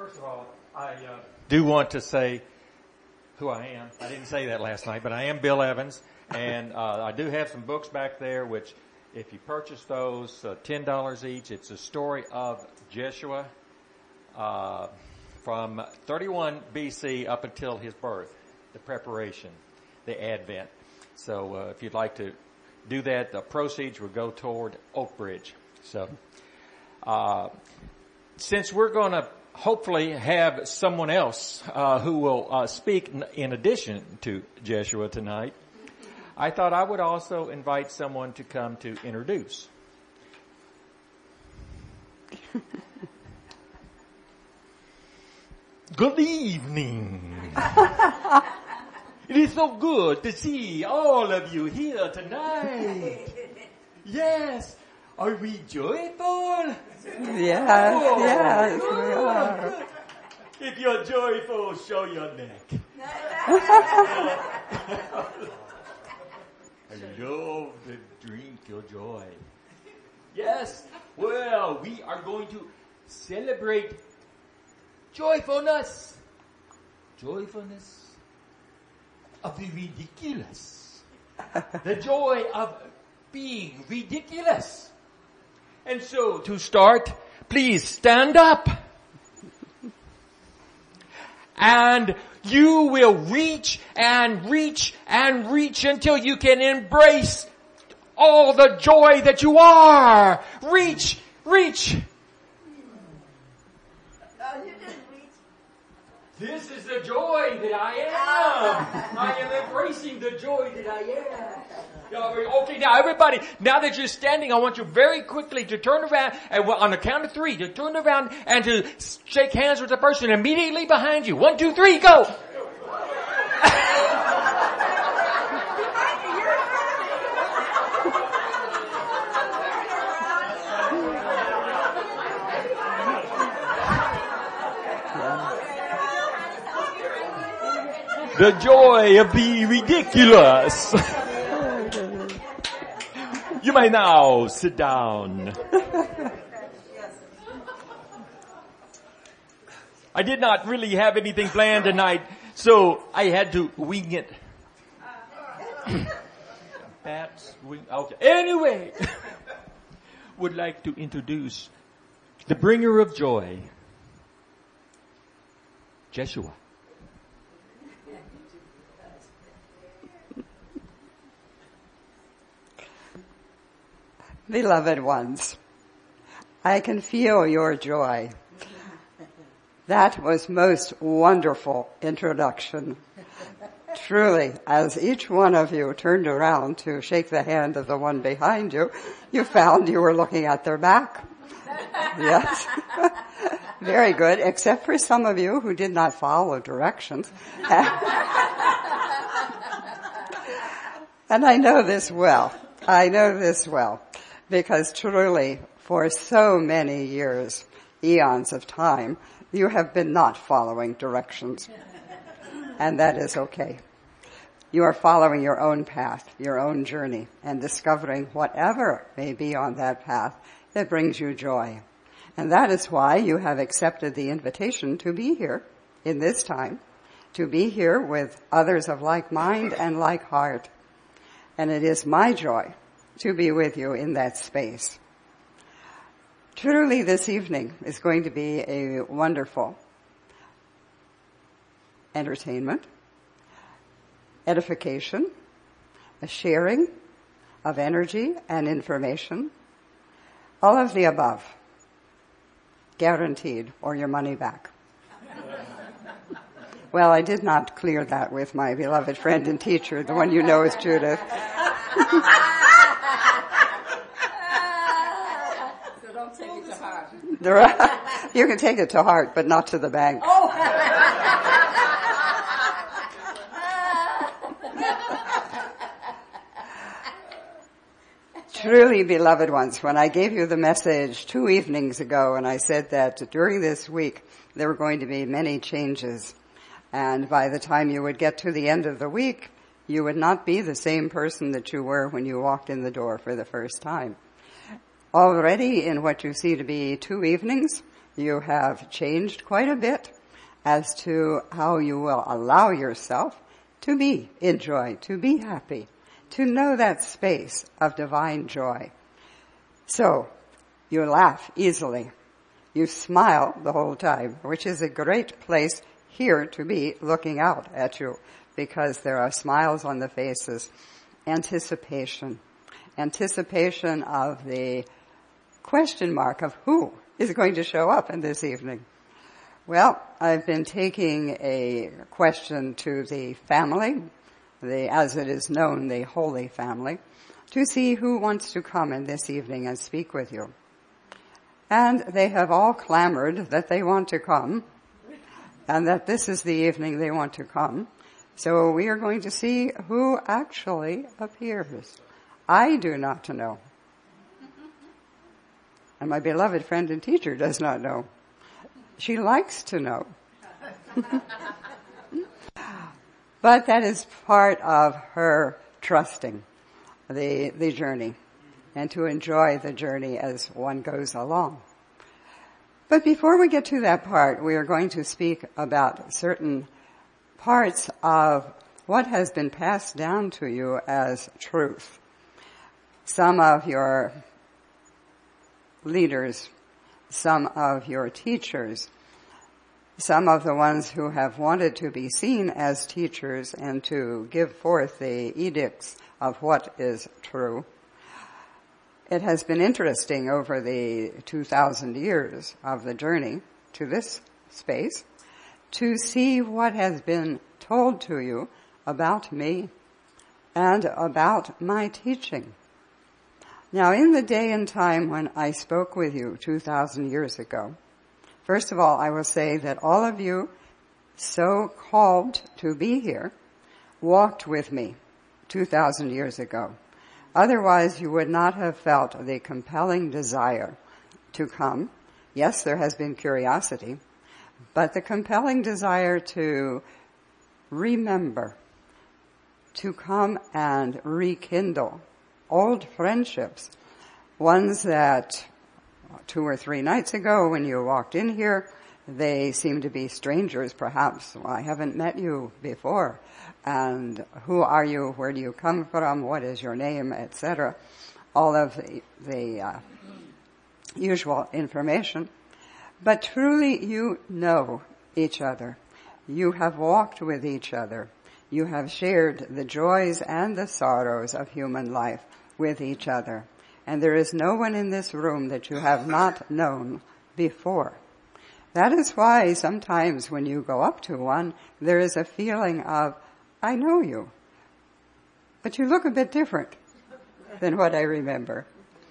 First of all, I do want to say who I am. I didn't say that last night, but I am Bill Evans, and I do have some books back there, which if you purchase those, $10 each, it's a story of Jeshua from 31 BC up until his birth, the preparation, the Advent. So if you'd like to do that, the proceeds will go toward Oak Bridge. So since we're going to hopefully have someone else who will speak in addition to Jeshua tonight, I thought I would also invite someone to come to introduce. Good evening. It is so good to see all of you here tonight. Yes. Are we joyful? Yes, yes, we are. If you're joyful, show your neck. I love to drink your joy. Yes, well, we are going to celebrate joyfulness. Joyfulness of the ridiculous. The joy of being ridiculous. And so, to start, please stand up. And you will reach and reach and reach until you can embrace all the joy that you are. Reach, reach. This is the joy that I am. I am embracing the joy that I am. Okay, now everybody, now that you're standing, I want you very quickly to turn around, and on the count of 3, to turn around and to shake hands with the person immediately behind you. 1, 2, 3, go! The joy of the ridiculous. You may now sit down. I did not really have anything planned tonight, so I had to wing it. That's wing. Okay. Anyway, would like to introduce the bringer of joy, Jeshua. Beloved ones, I can feel your joy. That was most wonderful introduction. Truly, as each one of you turned around to shake the hand of the one behind you, you found you were looking at their back. Yes. Very good, except for some of you who did not follow directions. And I know this well. Because truly, for so many years, eons of time, you have been not following directions. And that is okay. You are following your own path, your own journey, and discovering whatever may be on that path that brings you joy. And that is why you have accepted the invitation to be here in this time, to be here with others of like mind and like heart. And it is my joy to be with you in that space. Truly, this evening is going to be a wonderful entertainment, edification, a sharing of energy and information, all of the above, guaranteed, or your money back. Well, I did not clear that with my beloved friend and teacher, the one you know as Judith. You can take it to heart, but not to the bank. Truly, beloved ones, when I gave you the message 2 evenings ago, and I said that during this week there were going to be many changes, and by the time you would get to the end of the week, you would not be the same person that you were when you walked in the door for the first time. Already in what you see to be 2 evenings, You have changed quite a bit as to how you will allow yourself to be in joy, to be happy, to know that space of divine joy. So, you laugh easily. You smile the whole time, which is a great place here to be looking out at you, because there are smiles on the faces. Anticipation of the question mark of who is going to show up in this evening. Well, I've been taking a question to the family, as it is known, the Holy Family, to see who wants to come in this evening and speak with you. And they have all clamored that they want to come, and that this is the evening they want to come. So we are going to see who actually appears. I do not know. And my beloved friend and teacher does not know. She likes to know. But that is part of her trusting the journey, and to enjoy the journey as one goes along. But before we get to that part, we are going to speak about certain parts of what has been passed down to you as truth. Some of your leaders, some of your teachers, some of the ones who have wanted to be seen as teachers and to give forth the edicts of what is true. It has been interesting over the 2,000 years of the journey to this space to see what has been told to you about me and about my teaching. Now, in the day and time when I spoke with you 2,000 years ago, first of all, I will say that all of you so called to be here walked with me 2,000 years ago. Otherwise, you would not have felt the compelling desire to come. Yes, there has been curiosity, but the compelling desire to remember, to come and rekindle old friendships, ones that 2 or 3 nights ago when you walked in here, they seemed to be strangers perhaps. Well, I haven't met you before. And who are you? Where do you come from? What is your name? Etc. All of the usual information. But truly you know each other. You have walked with each other. You have shared the joys and the sorrows of human life with each other. And there is no one in this room that you have not known before. That is why sometimes when you go up to one, there is a feeling of, I know you, but you look a bit different than what I remember.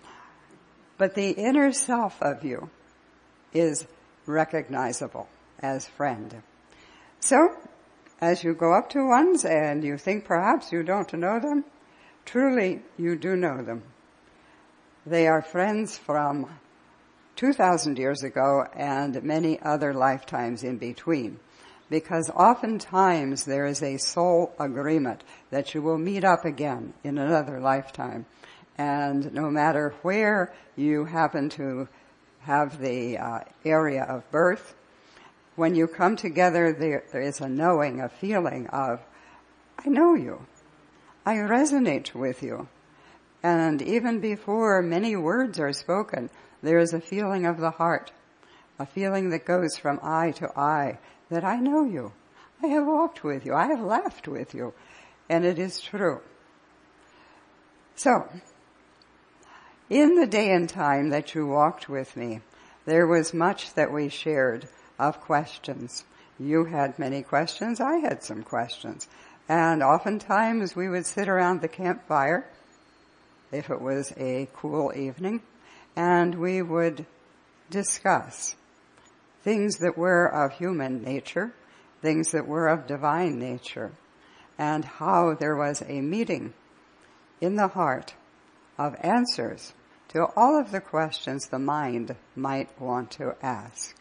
But the inner self of you is recognizable as friend. So, as you go up to ones and you think perhaps you don't know them, truly you do know them. They are friends from 2,000 years ago and many other lifetimes in between. Because oftentimes there is a soul agreement that you will meet up again in another lifetime. And no matter where you happen to have the area of birth, when you come together there is a knowing, a feeling of, I know you. I resonate with you. And even before many words are spoken, there is a feeling of the heart, a feeling that goes from eye to eye, that I know you. I have walked with you. I have laughed with you. And it is true. So, in the day and time that you walked with me, there was much that we shared of questions. You had many questions. I had some questions. And oftentimes we would sit around the campfire, if it was a cool evening, and we would discuss things that were of human nature, things that were of divine nature, and how there was a meeting in the heart of answers to all of the questions the mind might want to ask.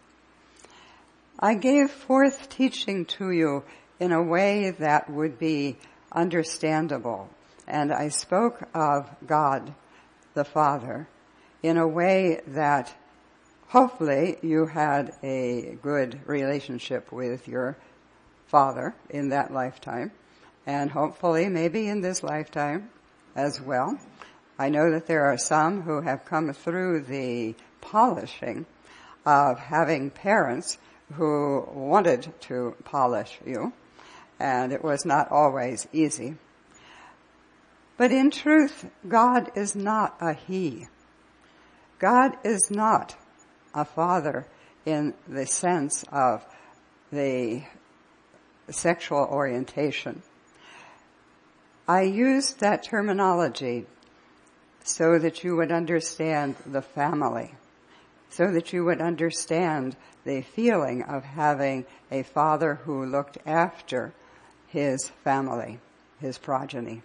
I gave forth teaching to you in a way that would be understandable, and I spoke of God, the Father, in a way that Hopefully you had a good relationship with your father in that lifetime, and hopefully maybe in this lifetime as well. I know that there are some who have come through the polishing of having parents who wanted to polish you, and it was not always easy. But in truth, God is not a he. God is not a father in the sense of the sexual orientation. I used that terminology so that you would understand the family, so that you would understand the feeling of having a father who looked after his family, his progeny.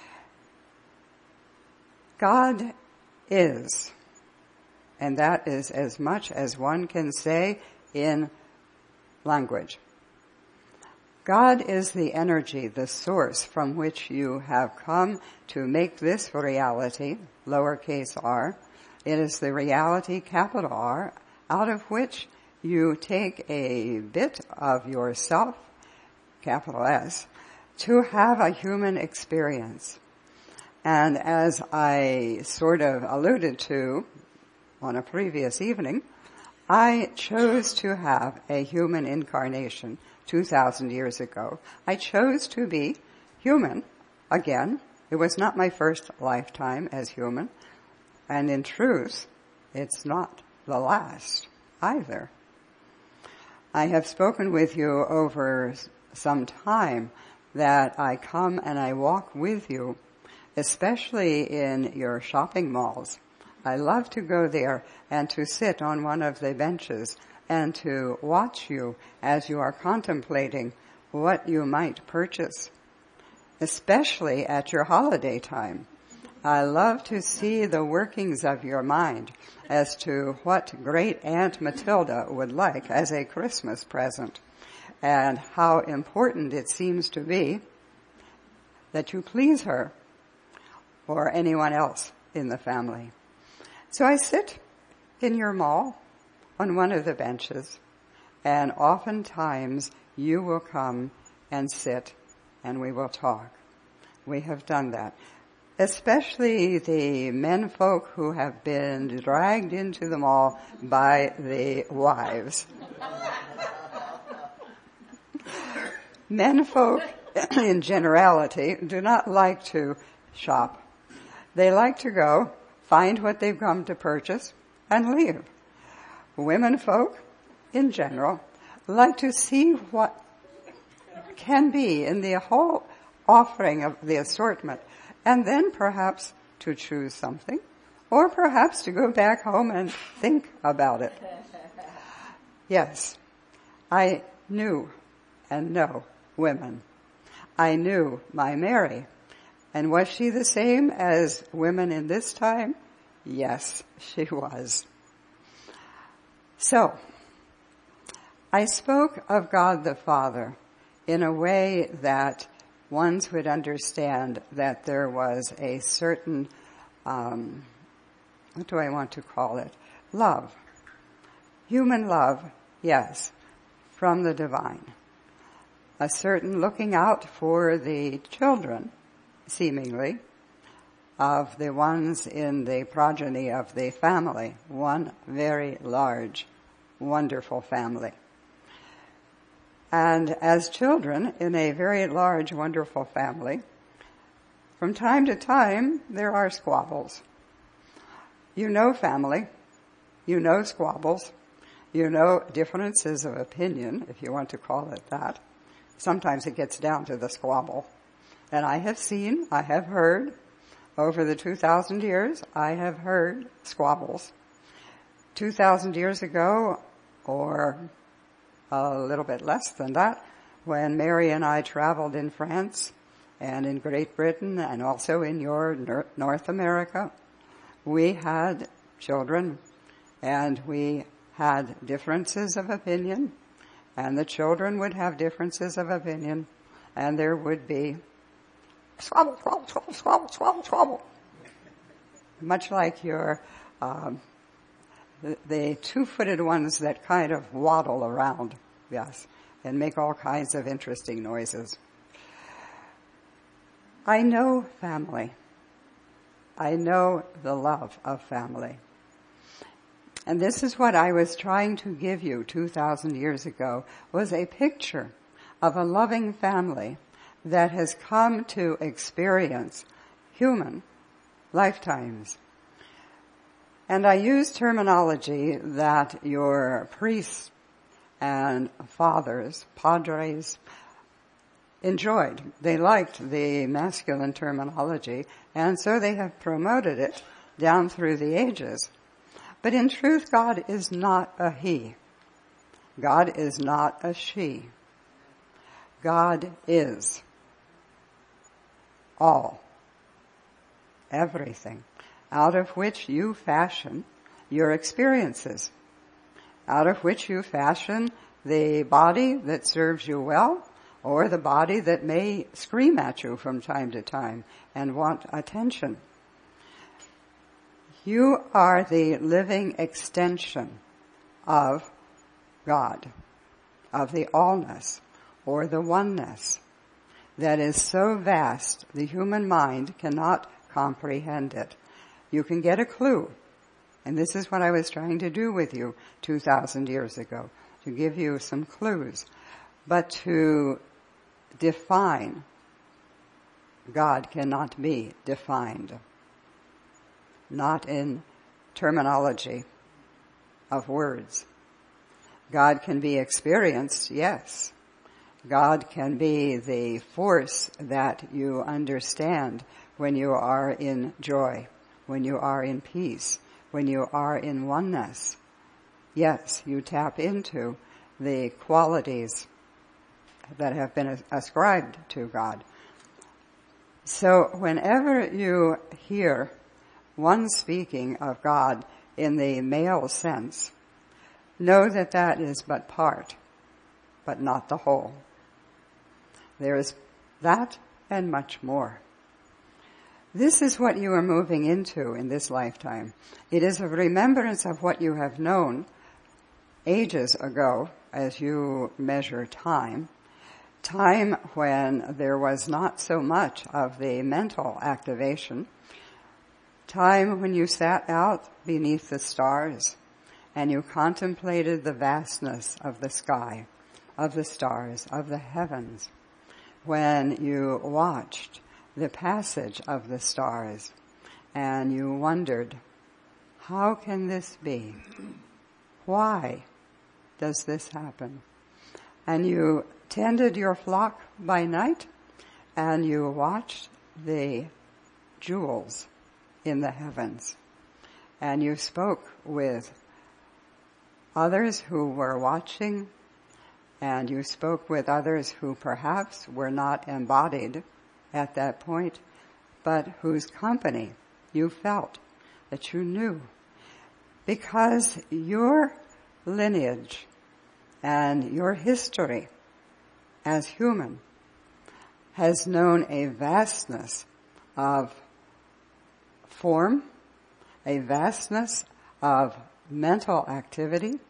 God is, and that is as much as one can say in language. God is the energy, the source from which you have come to make this reality, lowercase r. It is the reality, capital R, out of which you take a bit of yourself, capital S, to have a human experience. And as I sort of alluded to on a previous evening, I chose to have a human incarnation 2,000 years ago. I chose to be human again. It was not my first lifetime as human. And in truth, it's not the last either. I have spoken with you over some time that I come and I walk with you, especially in your shopping malls. I love to go there and to sit on one of the benches and to watch you as you are contemplating what you might purchase, especially at your holiday time. I love to see the workings of your mind as to what great Aunt Matilda would like as a Christmas present, and how important it seems to be that you please her or anyone else in the family. So I sit in your mall on one of the benches, and oftentimes you will come and sit and we will talk. We have done that. Especially the men folk who have been dragged into the mall by the wives. Men folk, in generality, do not like to shop. They like to go, find what they've come to purchase, and leave. Women folk, in general, like to see what can be in the whole offering of the assortment, and then perhaps to choose something, or perhaps to go back home and think about it. Yes, I knew and know women. I knew my Mary. And was she the same as women in this time? Yes, she was. So, I spoke of God the Father in a way that ones would understand that there was a certain, what do I want to call it? Love. Human love, yes, from the divine. A certain looking out for the children, seemingly, of the ones in the progeny of the family. One very large, wonderful family. And as children in a very large, wonderful family, from time to time, there are squabbles. You know family. You know squabbles. You know differences of opinion, if you want to call it that. Sometimes it gets down to the squabble. And I have seen, I have heard, over the 2,000 years, I have heard squabbles. 2,000 years ago, or a little bit less than that, when Mary and I traveled in France and in Great Britain and also in your North America, we had children and we had differences of opinion, and the children would have differences of opinion, and there would be squabble, squabble, squabble, squabble, squabble, squabble. Much like your the two-footed ones that kind of waddle around, yes, and make all kinds of interesting noises. I know family. I know the love of family. And this is what I was trying to give you 2,000 years ago, was a picture of a loving family that has come to experience human lifetimes. And I use terminology that your priests and fathers, padres, enjoyed. They liked the masculine terminology, and so they have promoted it down through the ages. But in truth, God is not a he. God is not a she. God is all, everything, out of which you fashion your experiences, out of which you fashion the body that serves you well, or the body that may scream at you from time to time and want attention. You are the living extension of God, of the allness, or the oneness, that is so vast the human mind cannot comprehend it. You can get a clue, and this is what I was trying to do with you 2,000 years ago, to give you some clues. But to define, God cannot be defined. Not in terminology of words. God can be experienced, yes. God can be the force that you understand when you are in joy, when you are in peace, when you are in oneness. Yes, you tap into the qualities that have been ascribed to God. So whenever you hear one speaking of God in the male sense, know that that is but part, but not the whole. There is that and much more. This is what you are moving into in this lifetime. It is a remembrance of what you have known ages ago as you measure time. Time when there was not so much of the mental activation. Time when you sat out beneath the stars and you contemplated the vastness of the sky, of the stars, of the heavens. When you watched the passage of the stars and you wondered, how can this be? Why does this happen? And you tended your flock by night and you watched the jewels in the heavens. And you spoke with others who were watching, and you spoke with others who perhaps were not embodied at that point, but whose company you felt, that you knew. Because your lineage and your history as human has known a vastness of form, a vastness of mental activity,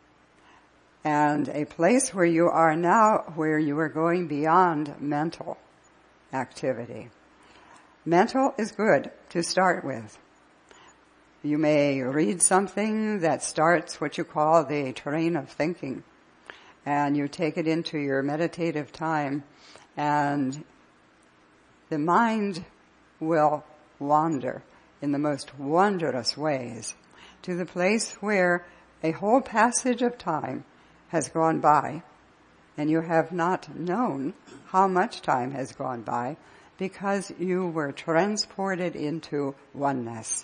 and a place where you are now where you are going beyond mental activity. Mental is good to start with. You may read something that starts what you call the train of thinking, and you take it into your meditative time, and the mind will wander in the most wondrous ways to the place where a whole passage of time has gone by, and you have not known how much time has gone by because you were transported into oneness.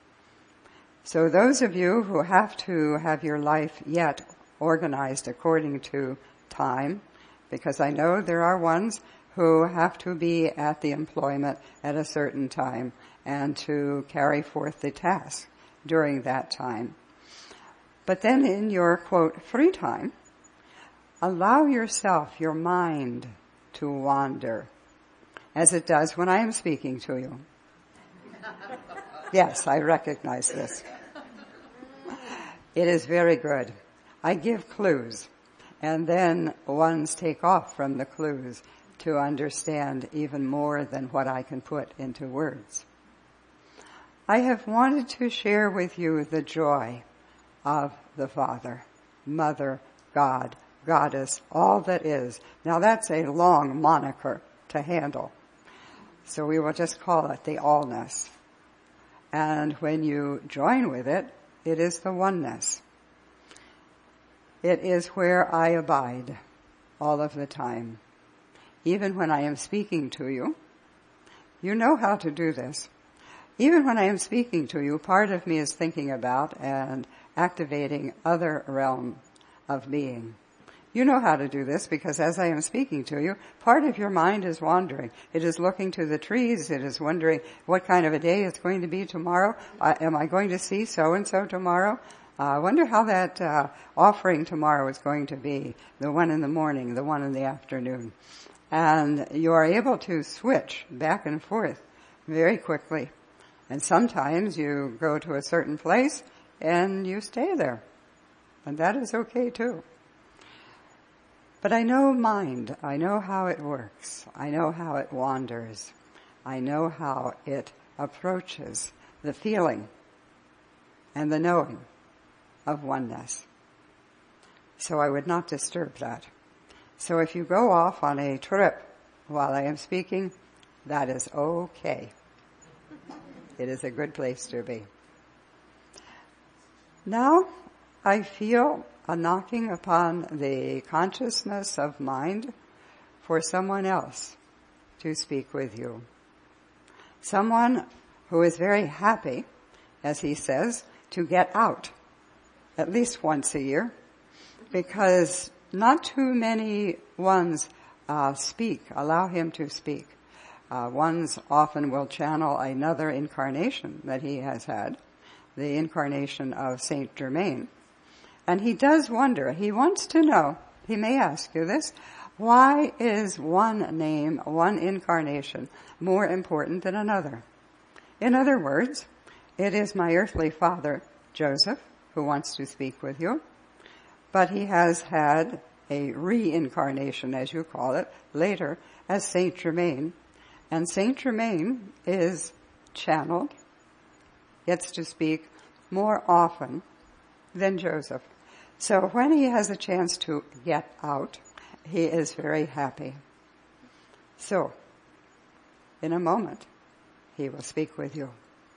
So those of you who have to have your life yet organized according to time, because I know there are ones who have to be at the employment at a certain time and to carry forth the task during that time. But then in your, quote, free time, allow yourself, your mind, to wander, as it does when I am speaking to you. Yes, I recognize this. It is very good. I give clues, and then ones take off from the clues to understand even more than what I can put into words. I have wanted to share with you the joy of the Father, Mother, God, Goddess, all that is. Now that's a long moniker to handle. So we will just call it the allness. And when you join with it, it is the oneness. It is where I abide all of the time. Even when I am speaking to you, you know how to do this. Even when I am speaking to you, part of me is thinking about and activating other realm of being. You know how to do this because as I am speaking to you, part of your mind is wandering. It is looking to the trees. It is wondering what kind of a day it's going to be tomorrow. Am I going to see so-and-so tomorrow? I wonder how that offering tomorrow is going to be. The one in the morning, the one in the afternoon. And you are able to switch back and forth very quickly. And sometimes you go to a certain place and you stay there. And that is okay too. But I know mind. I know how it works. I know how it wanders. I know how it approaches the feeling and the knowing of oneness. So I would not disturb that. So if you go off on a trip while I am speaking, that is okay. It is a good place to be. Now I feel a knocking upon the consciousness of mind for someone else to speak with you. Someone who is very happy, as he says, to get out at least once a year, because not too many ones allow him to speak. Ones often will channel another incarnation that he has had, the incarnation of Saint Germain. And he does wonder, he wants to know, he may ask you this, why is one name, one incarnation, more important than another? In other words, it is my earthly father, Joseph, who wants to speak with you, but he has had a reincarnation, as you call it, later as Saint Germain. And Saint Germain is channeled, gets to speak more often than Joseph. So when he has a chance to get out, he is very happy. So, in a moment, he will speak with you.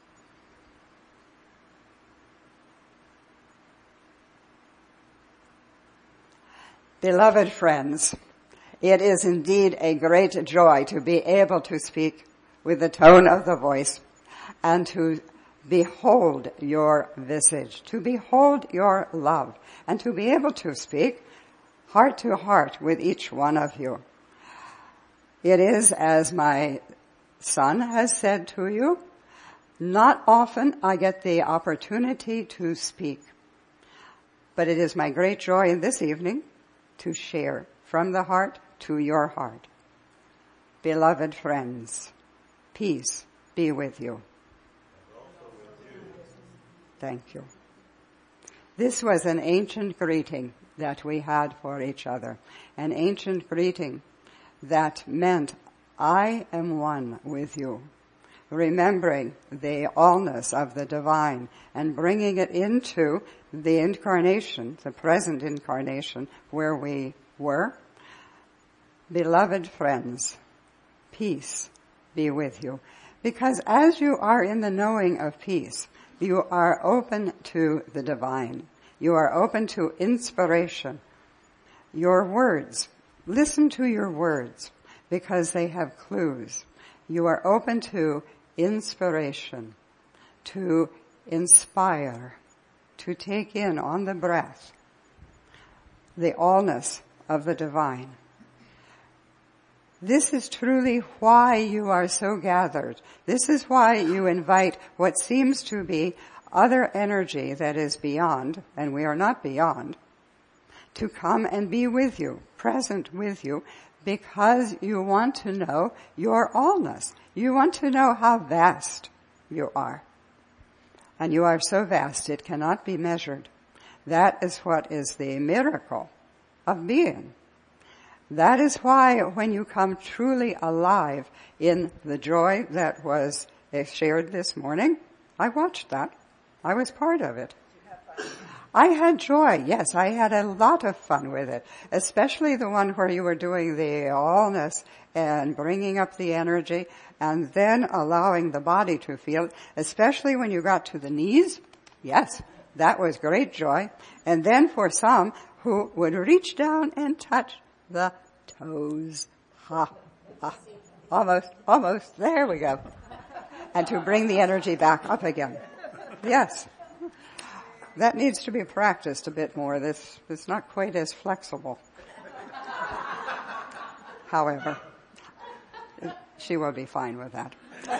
Beloved friends, it is indeed a great joy to be able to speak with the tone of the voice and to behold your visage, to behold your love, and to be able to speak heart to heart with each one of you. It is, as my son has said to you, not often I get the opportunity to speak, but it is my great joy in this evening to share from the heart to your heart. Beloved friends, peace be with you. Thank you. This was an ancient greeting that we had for each other. An ancient greeting that meant, I am one with you. Remembering the allness of the divine and bringing it into the incarnation, the present incarnation where we were. Beloved friends, peace be with you. Because as you are in the knowing of peace, you are open to the divine. You are open to inspiration. Your words, listen to your words because they have clues. You are open to inspiration, to inspire, to take in on the breath the allness of the divine. This is truly why you are so gathered. This is why you invite what seems to be other energy that is beyond, and we are not beyond, to come and be with you, present with you, because you want to know your allness. You want to know how vast you are. And you are so vast it cannot be measured. That is what is the miracle of being. That is why when you come truly alive in the joy that was shared this morning, I watched that. I was part of it. I had joy. Yes, I had a lot of fun with it, especially the one where you were doing the allness and bringing up the energy and then allowing the body to feel it, especially when you got to the knees. Yes, that was great joy. And then for some who would reach down and touch the toes. Ha, ha. Almost. There we go. And to bring the energy back up again. Yes. That needs to be practiced a bit more. This is not quite as flexible. However, she will be fine with that.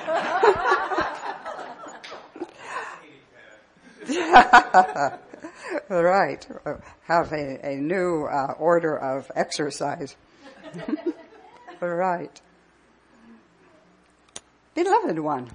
Right. Have a new order of exercise. Right. Beloved one,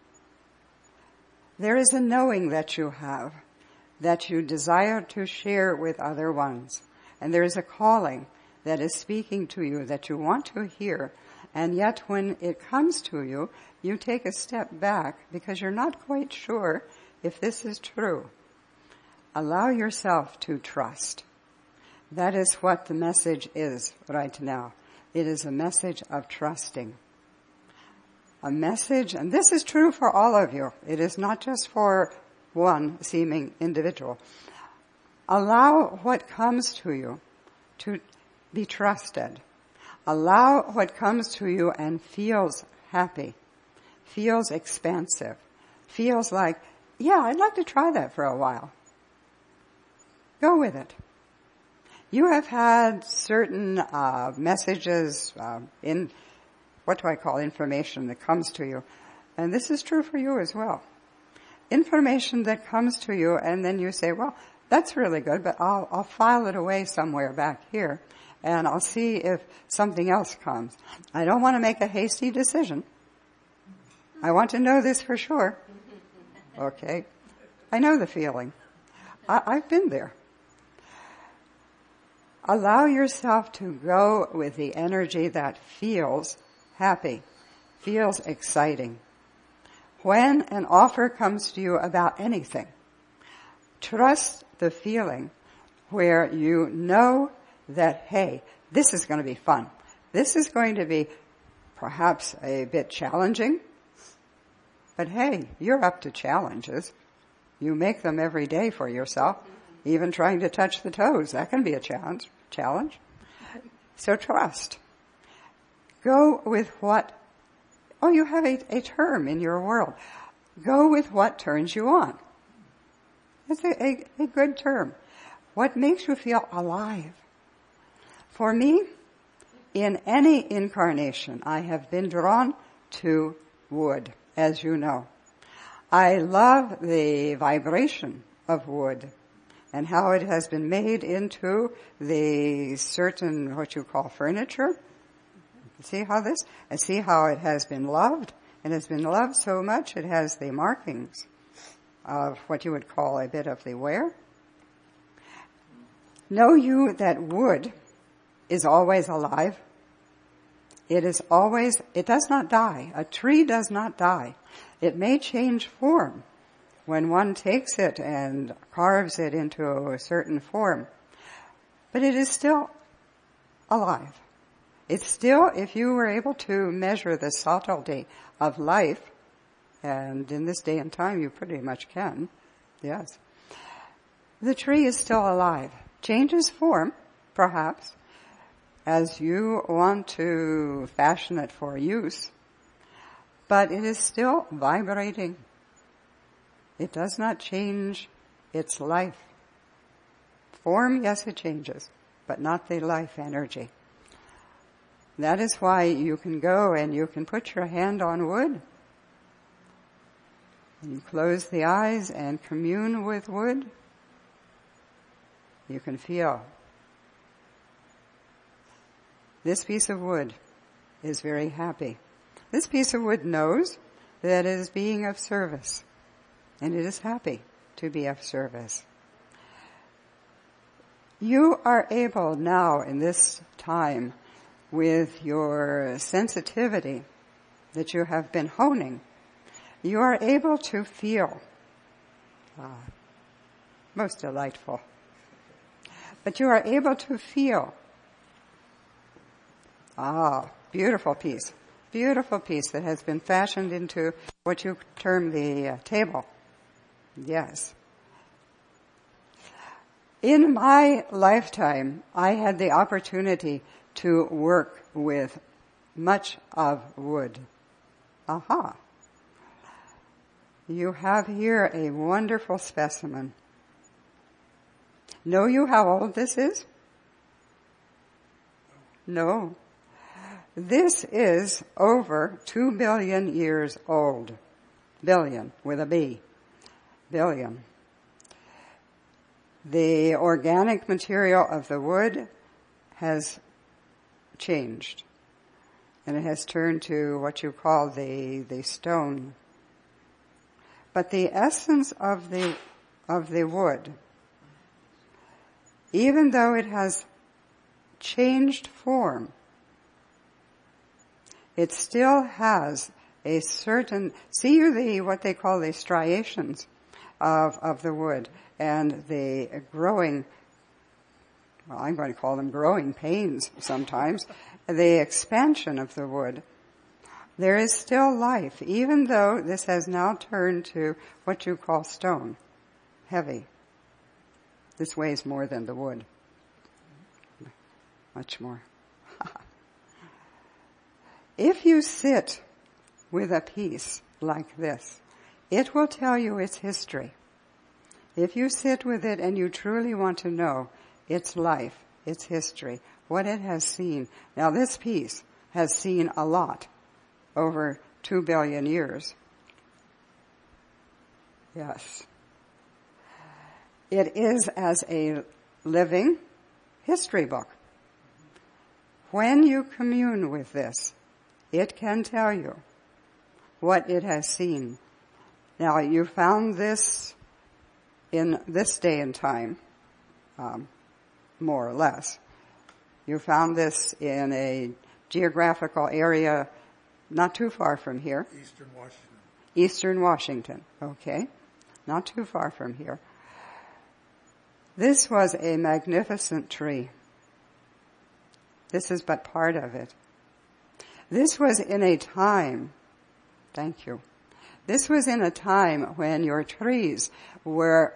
there is a knowing that you have, that you desire to share with other ones. And there is a calling that is speaking to you that you want to hear. And yet when it comes to you, you take a step back because you're not quite sure if this is true. Allow yourself to trust. That is what the message is right now. It is a message of trusting. A message, and this is true for all of you. It is not just for one seeming individual. Allow what comes to you to be trusted. Allow what comes to you and feels happy, feels expansive, feels like, yeah, I'd like to try that for a while. Go with it. You have had certain messages in, what do I call information that comes to you. And this is true for you as well. Information that comes to you and then you say, well, that's really good, but I'll file it away somewhere back here and I'll see if something else comes. I don't want to make a hasty decision. I want to know this for sure. Okay. I know the feeling. I've been there. Allow yourself to go with the energy that feels happy, feels exciting. When an offer comes to you about anything, trust the feeling where you know that, hey, this is going to be fun. This is going to be perhaps a bit challenging, but hey, you're up to challenges. You make them every day for yourself. Even trying to touch the toes, that can be a challenge. So trust. Go with what, you have a term in your world. Go with what turns you on. It's a good term. What makes you feel alive? For me, in any incarnation, I have been drawn to wood, as you know. I love the vibration of wood and how it has been made into the certain, what you call furniture. See how it has been loved, and has been loved so much it has the markings of what you would call a bit of the wear. Know you that wood is always alive. It does not die. A tree does not die. It may change form when one takes it and carves it into a certain form, but it is still alive. It's still, if you were able to measure the subtlety of life, and in this day and time you pretty much can, yes, the tree is still alive. Changes form, perhaps, as you want to fashion it for use, but it is still vibrating. It does not change its life. Form, yes, it changes, but not the life energy. That is why you can go and you can put your hand on wood. You close the eyes and commune with wood. You can feel. This piece of wood is very happy. This piece of wood knows that it is being of service, and it is happy to be of service. You are able now in this time, with your sensitivity that you have been honing, you are able to feel. Most delightful. But you are able to feel. Beautiful piece. Beautiful piece that has been fashioned into what you term the table. Yes. In my lifetime, I had the opportunity to work with much of wood. You have here a wonderful specimen. Know you how old this is? No. This is over 2 billion years old. Billion, with a B. Billion. The organic material of the wood has changed. And it has turned to what you call the stone. But the essence of the wood, even though it has changed form, it still has a certain, see what they call the striations of the wood and the growing, well, I'm going to call them growing pains sometimes, the expansion of the wood. There is still life, even though this has now turned to what you call stone, heavy. This weighs more than the wood. Much more. If you sit with a piece like this, it will tell you its history. If you sit with it and you truly want to know its life, its history, what it has seen. Now this piece has seen a lot over 2 billion years. Yes. It is as a living history book. When you commune with this, it can tell you what it has seen. Now, you found this in this day and time, more or less. You found this in a geographical area not too far from here. Eastern Washington. Eastern Washington, okay. Not too far from here. This was a magnificent tree. This is but part of it. This was in a time, thank you. This was in a time when your trees were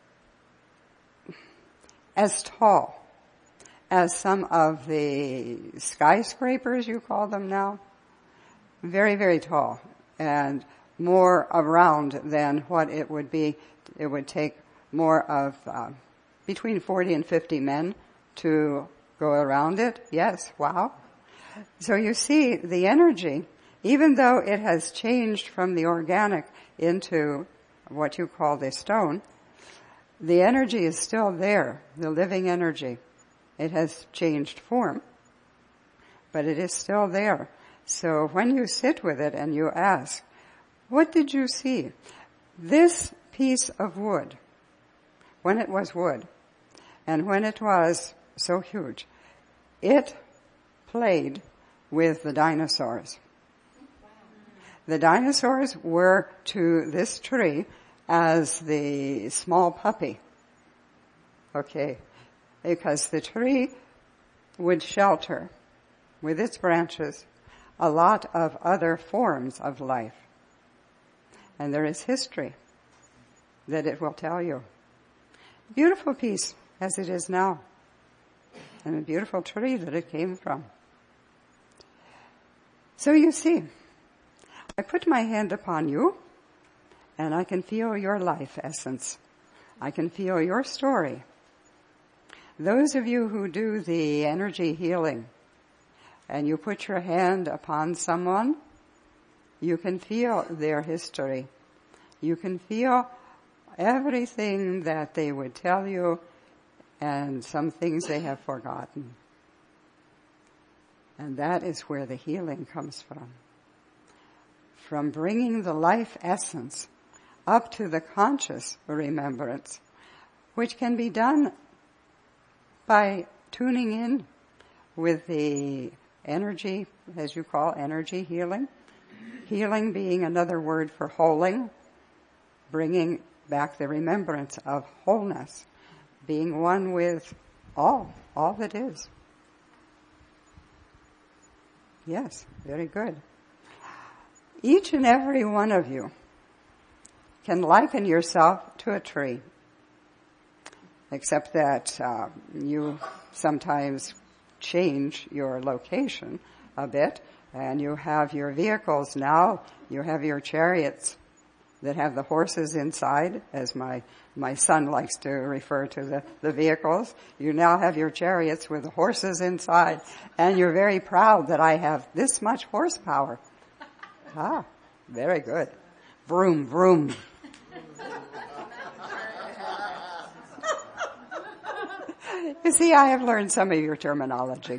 as tall as some of the skyscrapers, you call them now. Very, very tall, and more around than what it would be. It would take more of between 40 and 50 men to go around it. Yes, wow. So you see, the energy, even though it has changed from the organic into what you call the stone, the energy is still there, the living energy. It has changed form, but it is still there. So when you sit with it and you ask, what did you see? This piece of wood, when it was wood, and when it was so huge, it played with the dinosaurs. The dinosaurs were to this tree as the small puppy. Okay. Because the tree would shelter with its branches a lot of other forms of life. And there is history that it will tell you. Beautiful piece as it is now. And a beautiful tree that it came from. So you see, I put my hand upon you and I can feel your life essence. I can feel your story. Those of you who do the energy healing and you put your hand upon someone, you can feel their history. You can feel everything that they would tell you and some things they have forgotten. And that is where the healing comes from. From bringing the life essence up to the conscious remembrance, which can be done by tuning in with the energy, as you call energy healing. Healing being another word for holing, bringing back the remembrance of wholeness, being one with all that is. Yes, very good. Each and every one of you can liken yourself to a tree, except that you sometimes change your location a bit, and you have your vehicles now, you have your chariots that have the horses inside, as my son likes to refer to the vehicles. You now have your chariots with the horses inside, and you're very proud that I have this much horsepower. Ah, very good. Vroom, vroom. You see, I have learned some of your terminology.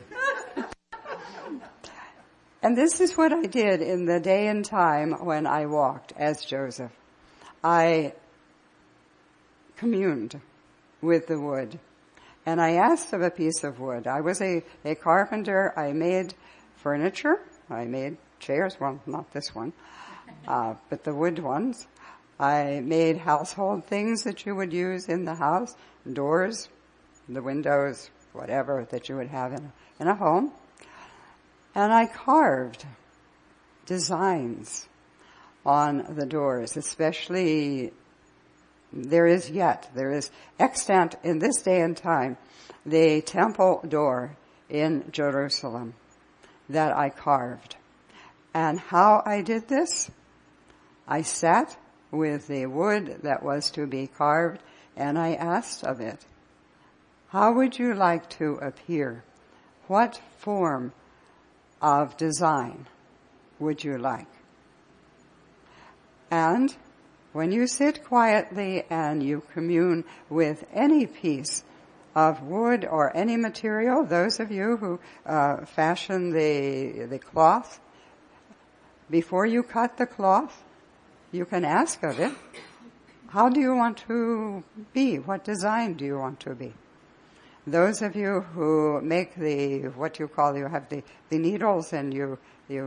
And this is what I did in the day and time when I walked as Joseph. I communed with the wood, and I asked of a piece of wood. I was a carpenter. I made furniture. I made chairs. Well, not this one, but the wood ones. I made household things that you would use in the house, doors, the windows, whatever that you would have in a home. And I carved designs on the doors, especially there is extant in this day and time the temple door in Jerusalem that I carved. And how I did this? I sat with the wood that was to be carved, and I asked of it, how would you like to appear? What form of design would you like? And when you sit quietly and you commune with any piece of wood or any material, those of you who fashion the cloth, before you cut the cloth, you can ask of it, how do you want to be? What design do you want to be? Those of you who make you have the needles and you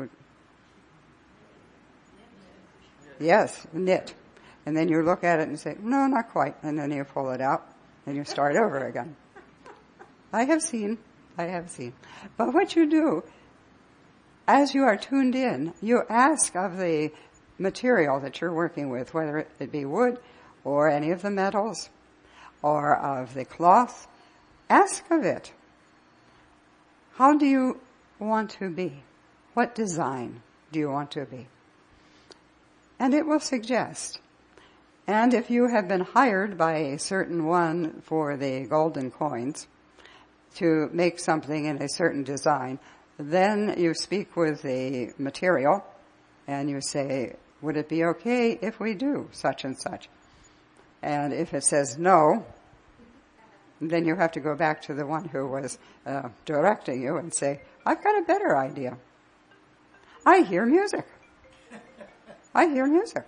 yes, knit. And then you look at it and say, no, not quite. And then you pull it out and you start over again. I have seen. But what you do, as you are tuned in, you ask of the material that you're working with, whether it be wood or any of the metals or of the cloth, ask of it, how do you want to be? What design do you want to be? And it will suggest. And if you have been hired by a certain one for the golden coins to make something in a certain design, then you speak with the material and you say, would it be okay if we do such and such? And if it says no, then you have to go back to the one who was directing you and say, I've got a better idea. I hear music. Huh. I'm sorry,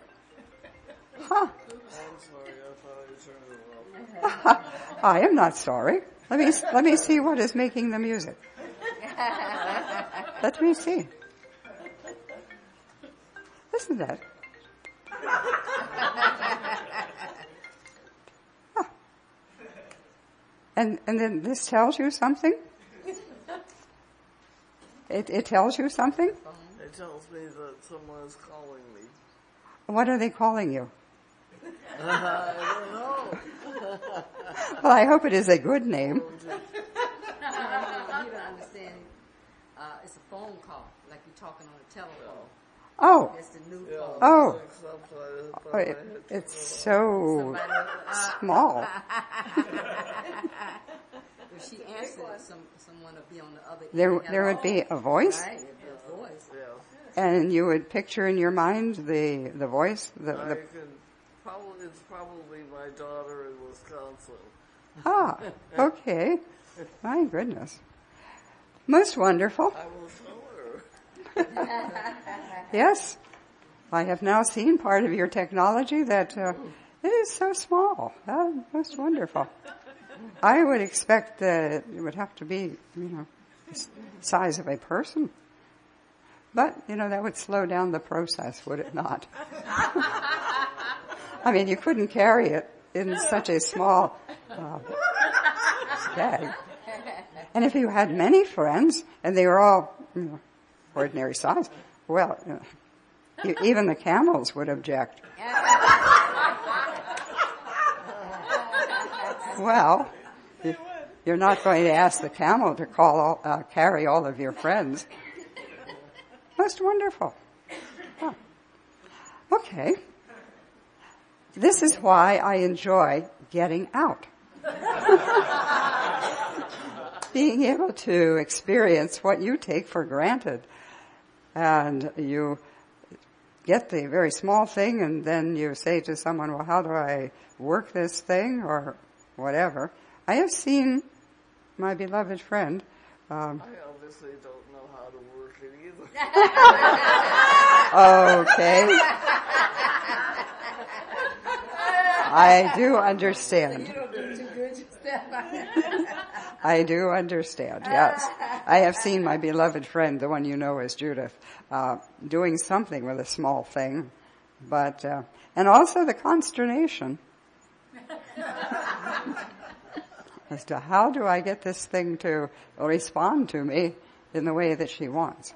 I thought I turned it off. I am not sorry. Let me see what is making the music. Let me see. Listen to that. And then this tells you something? It tells you something? It tells me that someone is calling me. What are they calling you? I don't know. Well, I hope it is a good name. You don't understand. It's a phone call, like you're talking on a telephone. Oh. It's the new Yeah, phone. Oh. Sometimes It's so small. If she answered, someone would be on the other end. There would be a voice, Right, it'd be a voice. Yeah. and you would picture in your mind the voice. It's probably my daughter in Wisconsin. Okay. My goodness. Most wonderful. I will show her. Yes. I have now seen part of your technology that it is so small. Most wonderful. I would expect that it would have to be, the size of a person. But, that would slow down the process, would it not? I mean, you couldn't carry it in such a small bag. And if you had many friends, and they were all, ordinary size, well, even the camels would object. Well, you're not going to ask the camel to carry all of your friends. Most wonderful. Huh. Okay. This is why I enjoy getting out. Being able to experience what you take for granted. And you get the very small thing and then you say to someone, well, how do I work this thing or whatever. I have seen my beloved friend. I obviously don't know how to work it either. Okay. I do understand. You don't do too good yourself. I do understand, yes. I have seen my beloved friend, the one you know as Judith, doing something with a small thing, but, and also the consternation as to how do I get this thing to respond to me in the way that she wants.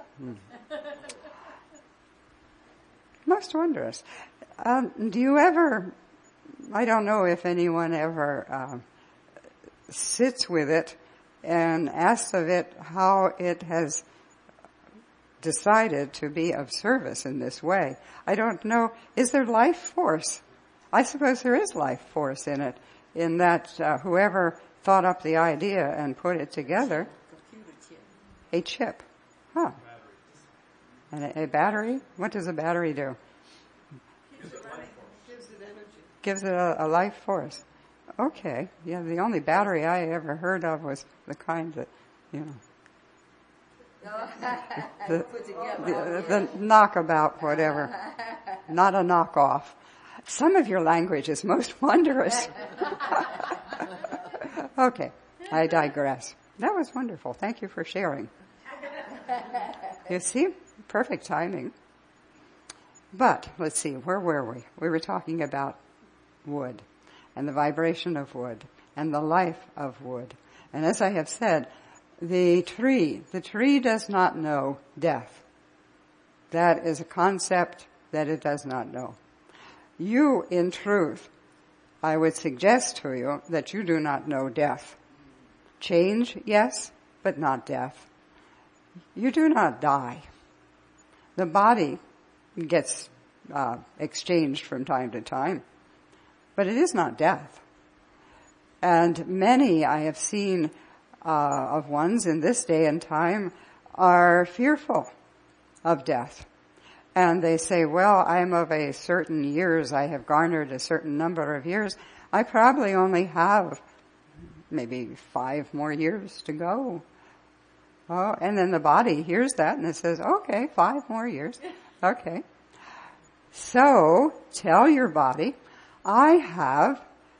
Most wondrous. Do you ever, I don't know if anyone ever sits with it and asks of it how it has decided to be of service in this way. I don't know. Is there life force? I suppose there is life force in it, in that whoever thought up the idea and put it together. A chip. Huh. And a battery? What does a battery do? Gives it a life force. Okay. Yeah, the only battery I ever heard of was the kind that, the knockabout, whatever. Not a knockoff. Some of your language is most wondrous. Okay, I digress. That was wonderful. Thank you for sharing. You see, perfect timing. But, let's see, where were we? We were talking about wood and the vibration of wood and the life of wood. And as I have said, the tree does not know death. That is a concept that it does not know. You, in truth, I would suggest to you that you do not know death. Change, yes, but not death. You do not die. The body gets exchanged from time to time, but it is not death. And many I have seen of ones in this day and time are fearful of death. And they say, well, I'm of a certain years, I have garnered a certain number of years. I probably only have maybe 5 more years to go. Oh, and then the body hears that and it says, okay, 5 more years. Okay. So, tell your body, I have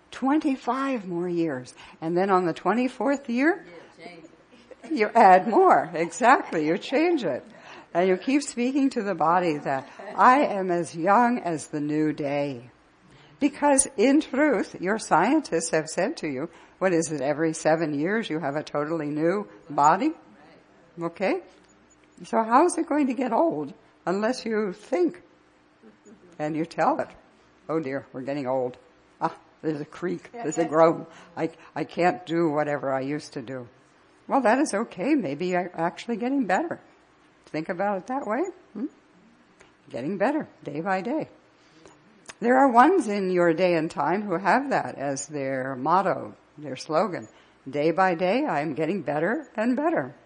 25 more years. And then on the 24th year, you add more. Exactly, you change it. And you keep speaking to the body that I am as young as the new day. Because in truth, your scientists have said to you, what is it, every 7 years you have a totally new body? Okay? So how is it going to get old unless you think and you tell it, oh dear, we're getting old. There's a creak, there's a groan. I can't do whatever I used to do. Well, that is okay. Maybe you're actually getting better. Think about it that way. Getting better day by day. There are ones in your day and time who have that as their motto, their slogan. Day by day, I'm getting better and better.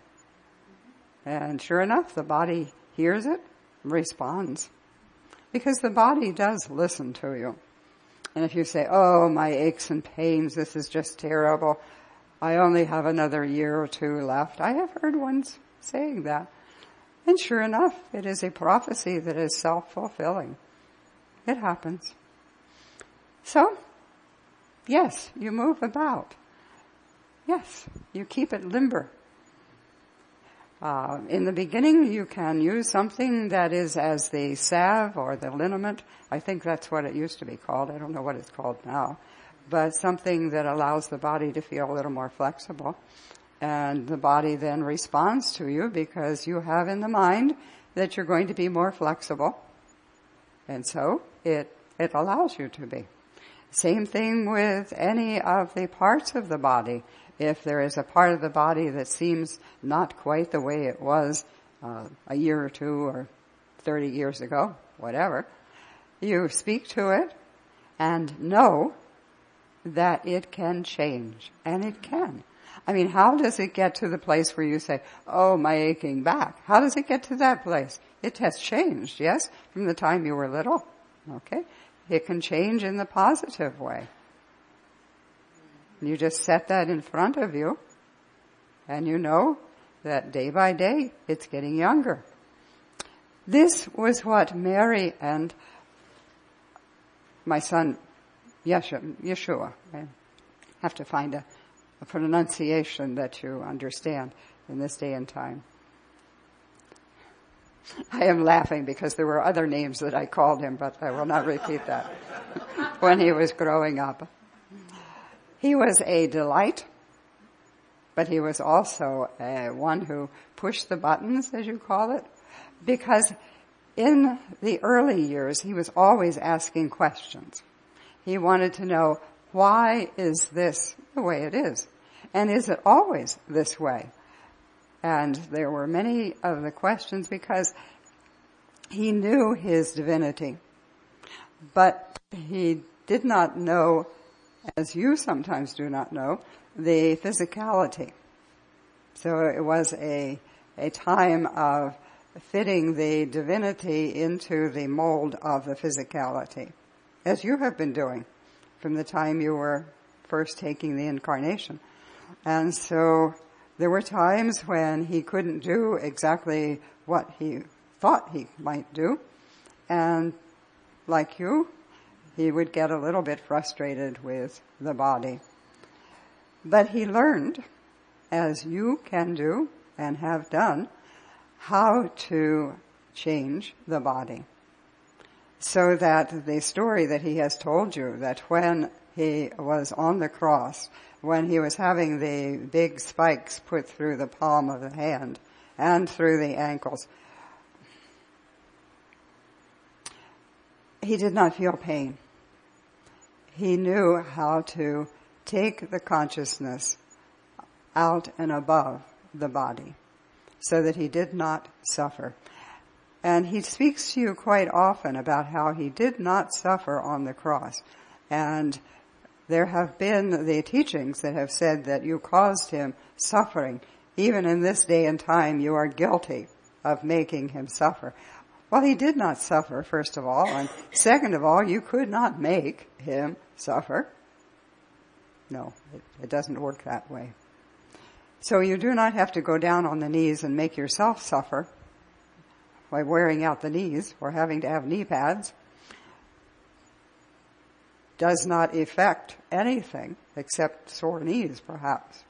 And sure enough, the body hears it, responds. Because the body does listen to you. And if you say, oh, my aches and pains, this is just terrible. I only have another year or 2 left. I have heard ones saying that. And sure enough, it is a prophecy that is self-fulfilling. It happens. So, yes, you move about. Yes, you keep it limber. In the beginning, you can use something that is as the salve or the liniment. I think that's what it used to be called. I don't know what it's called now. But something that allows the body to feel a little more flexible. And the body then responds to you because you have in the mind that you're going to be more flexible. And so it allows you to be. Same thing with any of the parts of the body. If there is a part of the body that seems not quite the way it was a year or two or 30 years ago, whatever, you speak to it and know that it can change. And it can. I mean, how does it get to the place where you say, oh, my aching back? How does it get to that place? It has changed, yes, from the time you were little. Okay? It can change in the positive way. You just set that in front of you, and you know that day by day it's getting younger. This was what Mary and my son Yeshua, I have to find a pronunciation that you understand in this day and time. I am laughing because there were other names that I called him, but I will not repeat that. When he was growing up. He was a delight, but he was also one who pushed the buttons, as you call it, because in the early years he was always asking questions. He wanted to know, why is this the way it is? And is it always this way? And there were many of the questions because he knew his divinity, but he did not know, as you sometimes do not know, the physicality. So it was a time of fitting the divinity into the mold of the physicality, as you have been doing from the time you were first taking the incarnation. And so there were times when he couldn't do exactly what he thought he might do. And like you, he would get a little bit frustrated with the body. But he learned, as you can do and have done, how to change the body. So that the story that he has told you, that when he was on the cross, when he was having the big spikes put through the palm of the hand and through the ankles, he did not feel pain. He knew how to take the consciousness out and above the body so that he did not suffer. And he speaks to you quite often about how he did not suffer on the cross. And there have been the teachings that have said that you caused him suffering. Even in this day and time, you are guilty of making him suffer. Well, he did not suffer, first of all. And second of all, you could not make him suffer. No, it doesn't work that way. So you do not have to go down on the knees and make yourself suffer by wearing out the knees or having to have knee pads. Does not affect anything except sore knees, perhaps.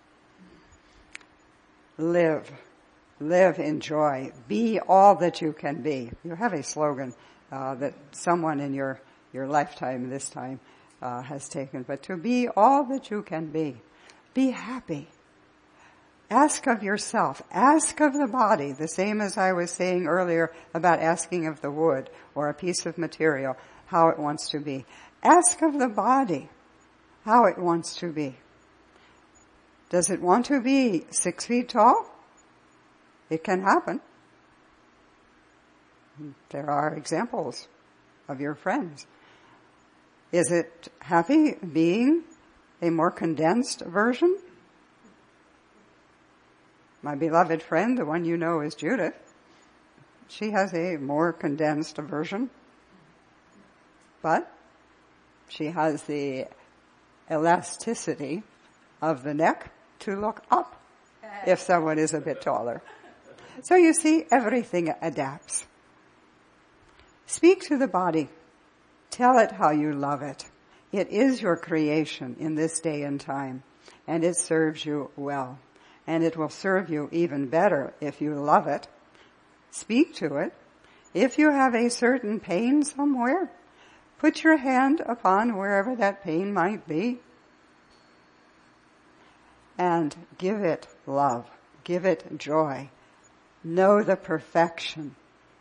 Live, in joy. Be all that you can be. You have a slogan that someone in your lifetime this time has taken, but to be all that you can be. Be happy. Ask of yourself. Ask of the body, the same as I was saying earlier about asking of the wood or a piece of material, how it wants to be. Ask of the body how it wants to be. Does it want to be 6 feet tall? It can happen. There are examples of your friends. Is it happy being a more condensed version? My beloved friend, the one you know is Judith, she has a more condensed version, but she has the elasticity of the neck to look up if someone is a bit taller. So you see, everything adapts. Speak to the body. Tell it how you love it. It is your creation in this day and time. and it serves you well. And it will serve you even better if you love it. Speak to it. If you have a certain pain somewhere, put your hand upon wherever that pain might be and give it love. Give it joy. Know the perfection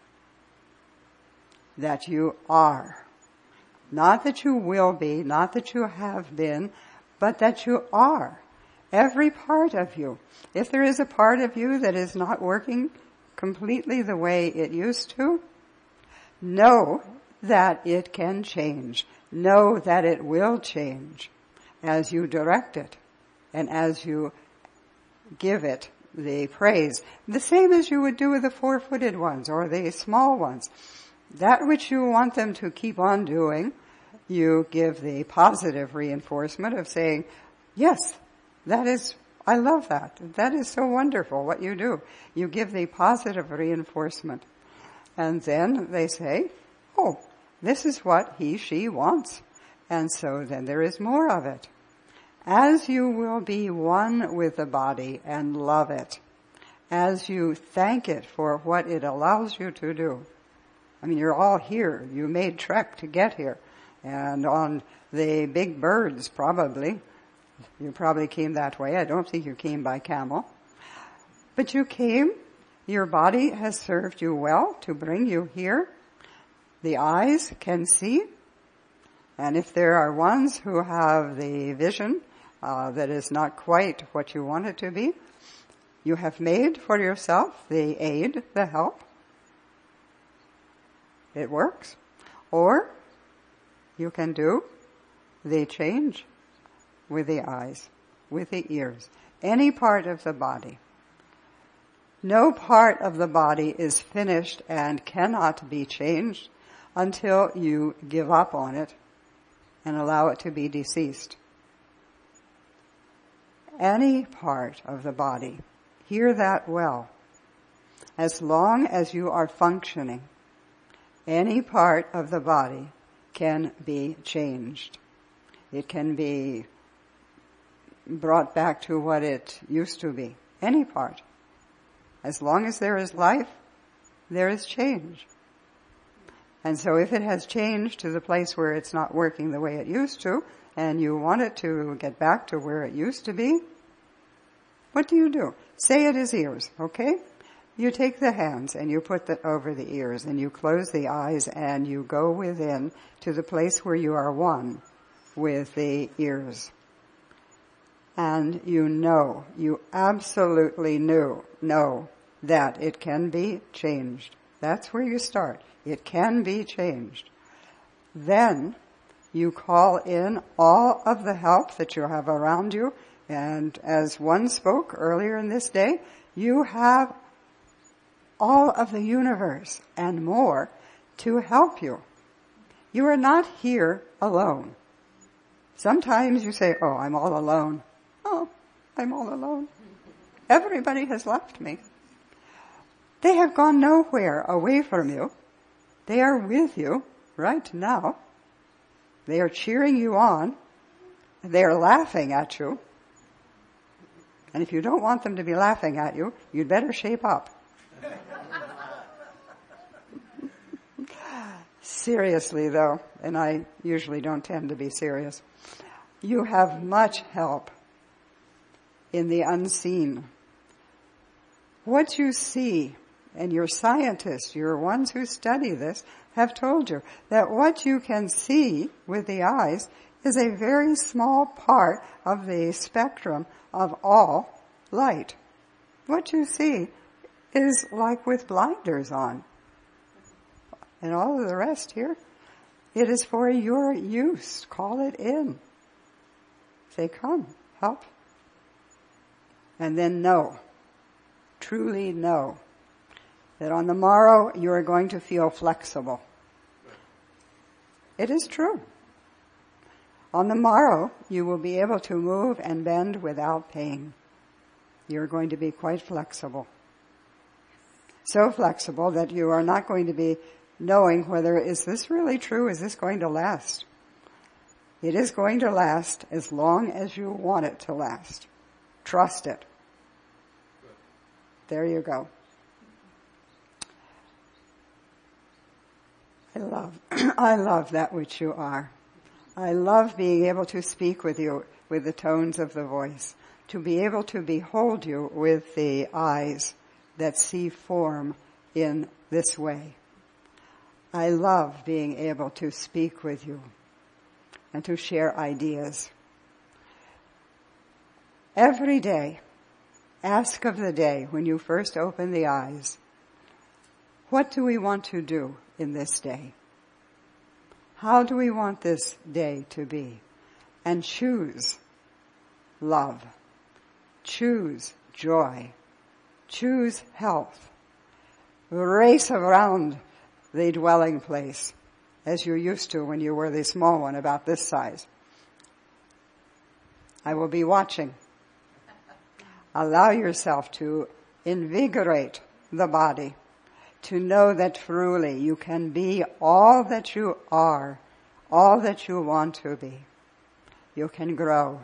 that you are. Not that you will be, not that you have been, but that you are. Every part of you. If there is a part of you that is not working completely the way it used to, know that it can change. Know that it will change as you direct it and as you give it the praise. The same as you would do with the four-footed ones or the small ones. That which you want them to keep on doing, you give the positive reinforcement of saying, yes, I love that. That is so wonderful what you do. You give the positive reinforcement. And then they say, oh, this is what she wants. And so then there is more of it. As you will be one with the body and love it, as you thank it for what it allows you to do. I mean, you're all here. You made trek to get here. And on the big birds, probably. You probably came that way. I don't think you came by camel. But you came. Your body has served you well to bring you here. The eyes can see. And if there are ones who have the vision that is not quite what you want it to be, you have made for yourself the aid, the help. It works. Or you can do the change with the eyes, with the ears, any part of the body. No part of the body is finished and cannot be changed until you give up on it and allow it to be deceased. Any part of the body, hear that well, as long as you are functioning, any part of the body can be changed. It can be brought back to what it used to be. Any part. As long as there is life, there is change. And so if it has changed to the place where it's not working the way it used to, and you want it to get back to where it used to be, what do? Say it is ears, okay? You take the hands and you put it over the ears and you close the eyes and you go within to the place where you are one with the ears. And you absolutely know that it can be changed. That's where you start. It can be changed. Then you call in all of the help that you have around you. And as one spoke earlier in this day, you have all of the universe and more to help you. You are not here alone. Sometimes you say, oh, I'm all alone. Oh, I'm all alone. Everybody has left me. They have gone nowhere away from you. They are with you right now. They are cheering you on. They are laughing at you. And if you don't want them to be laughing at you, you'd better shape up. Seriously though, and I usually don't tend to be serious, you have much help in the unseen. What you see, and your scientists, your ones who study this, have told you that what you can see with the eyes is a very small part of the spectrum of all light. What you see is like with blinders on. And all of the rest here, it is for your use. Call it in. Say, come, help. And then know, truly know, that on the morrow you are going to feel flexible. It is true. On the morrow, you will be able to move and bend without pain. You're going to be quite flexible. So flexible that you are not going to be knowing whether, is this really true? Is this going to last? It is going to last as long as you want it to last. Trust it. There you go. I love that which you are. I love being able to speak with you with the tones of the voice, to be able to behold you with the eyes that see form in this way. I love being able to speak with you and to share ideas. Every day, ask of the day when you first open the eyes, what do we want to do in this day? How do we want this day to be? And choose love. Choose joy. Choose health. Race around the dwelling place as you used to when you were the small one about this size. I will be watching. Allow yourself to invigorate the body, to know that truly you can be all that you are, all that you want to be. You can grow.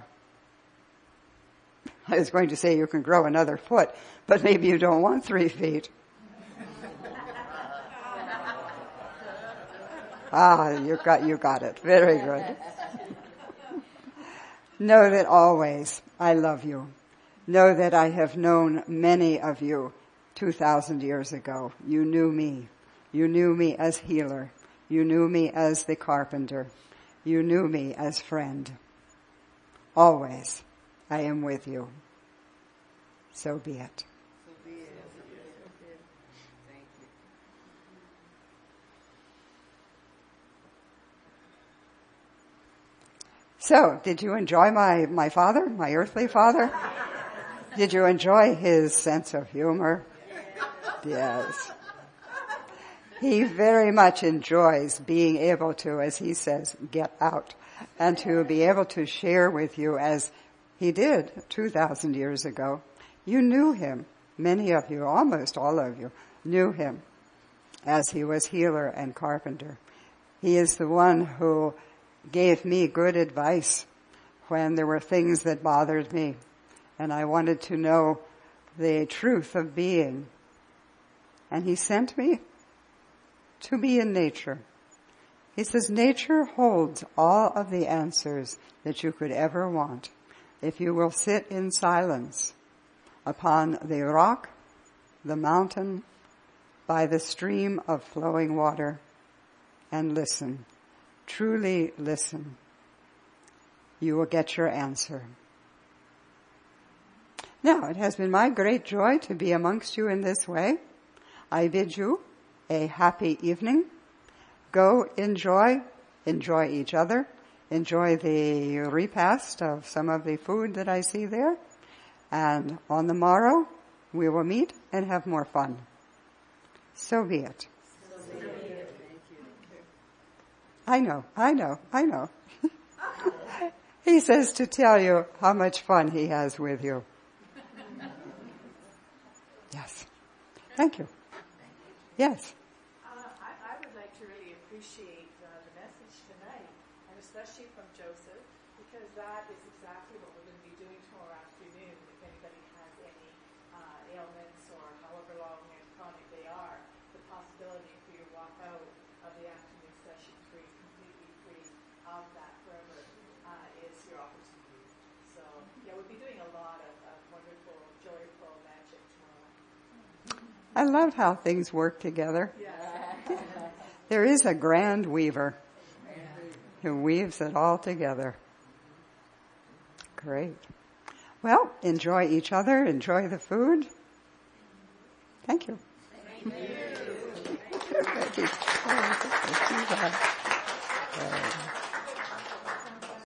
I was going to say you can grow another foot, but maybe you don't want 3 feet. You got it. Very good. Know that always I love you. Know that I have known many of you 2,000 years ago. You knew me. You knew me as healer. You knew me as the carpenter. You knew me as friend. Always I am with you. So be it. So, did you enjoy my father, my earthly father? Did you enjoy his sense of humor? Yes. He very much enjoys being able to, as he says, get out and to be able to share with you as he did 2,000 years ago. You knew him. Many of you, almost all of you, knew him as he was healer and carpenter. He is the one who gave me good advice when there were things that bothered me and I wanted to know the truth of being. And he sent me to be in nature. He says nature holds all of the answers that you could ever want if you will sit in silence upon the rock, the mountain, by the stream of flowing water and listen. Truly listen. You will get your answer. Now, it has been my great joy to be amongst you in this way. I bid you a happy evening. Go enjoy each other, enjoy the repast of some of the food that I see there, and on the morrow we will meet and have more fun. So be it. I know. He says to tell you how much fun he has with you. Yes. Thank you. Yes. I would like to really appreciate the message tonight, and especially from Joseph, because that is exactly what we're going to be doing tomorrow afternoon. If anybody has any ailments or however long and chronic they are, the possibility for you to walk out of the afternoon session completely free of that forever is your opportunity. So, yeah, we'll be doing a lot of wonderful, joyful magic tomorrow. I love how things work together. Yeah. There is a grand weaver who weaves it all together. Great. Well, enjoy each other, enjoy the food. Thank you. Thank you. Thank you.